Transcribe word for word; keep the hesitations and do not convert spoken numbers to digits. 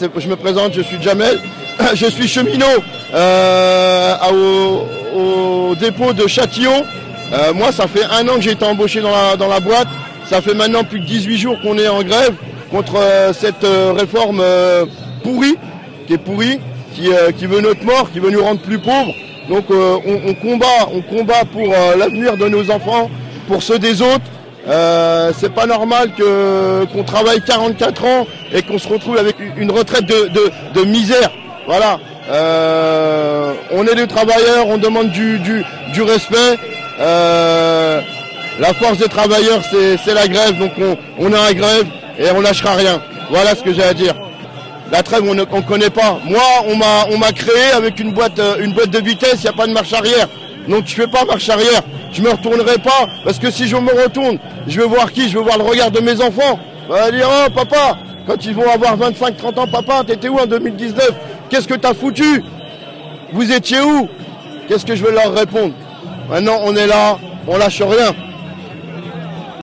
je me présente, je suis Jamel, je suis cheminot euh, au, au dépôt de Châtillon. Euh, moi, ça fait un an que j'ai été embauché dans la, dans la boîte. Ça fait maintenant plus de dix-huit jours qu'on est en grève contre euh, cette euh, réforme euh, pourrie, qui est pourrie, qui, euh, qui veut notre mort, qui veut nous rendre plus pauvres. Donc euh, on, on combat, on combat pour euh, l'avenir de nos enfants, pour ceux des autres. Euh, c'est pas normal que qu'on travaille quarante-quatre ans et qu'on se retrouve avec une retraite de, de, de misère. Voilà. Euh, on est des travailleurs, on demande du, du, du respect. Euh, la force des travailleurs, c'est, c'est la grève, donc on, on est en grève et on lâchera rien. Voilà ce que j'ai à dire. La trêve, on ne on connaît pas. Moi, on m'a on m'a créé avec une boîte une boîte de vitesse, il n'y a pas de marche arrière. Donc je fais pas marche arrière. Je me retournerai pas, parce que si je me retourne, je vais voir qui? Je vais voir le regard de mes enfants. On va dire, oh papa, quand ils vont avoir vingt-cinq trente ans, papa, t'étais où en deux mille dix-neuf? Qu'est-ce que t'as foutu? Vous étiez où? Qu'est-ce que je vais leur répondre? Maintenant, on est là, on lâche rien.